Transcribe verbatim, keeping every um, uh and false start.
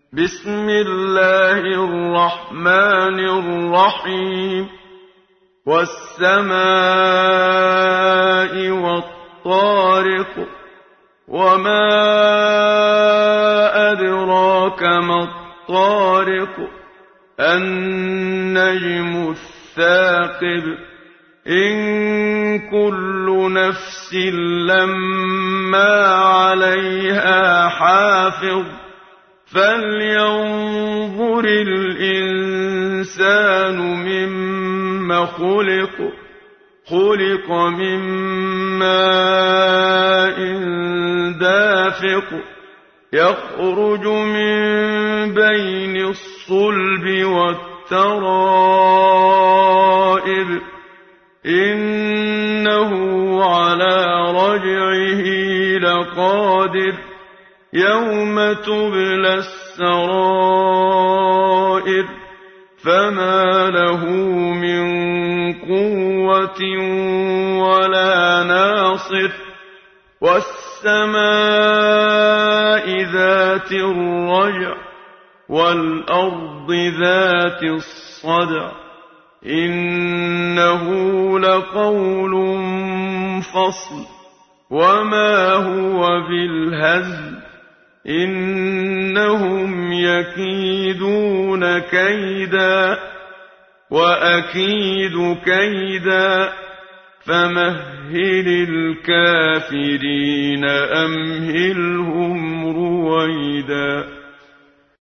بسم الله الرحمن الرحيم والسماء والطارق وما أدراك ما الطارق النجم الثاقب إن كل نفس لما عليها حافظ فلينظر الإنسان مما خلق خلق من ماء دافق يخرج من بين الصلب والترائب إنه على رجعه لقادر يوم تبلى السرائر فما له من قوة ولا ناصر والسماء ذات الرجع والأرض ذات الصدع إنه لقول فصل وما هو بالهزل إنهم يكيدون كيدا وأكيد كيدا فمهل الكافرين أمهلهم رويدا.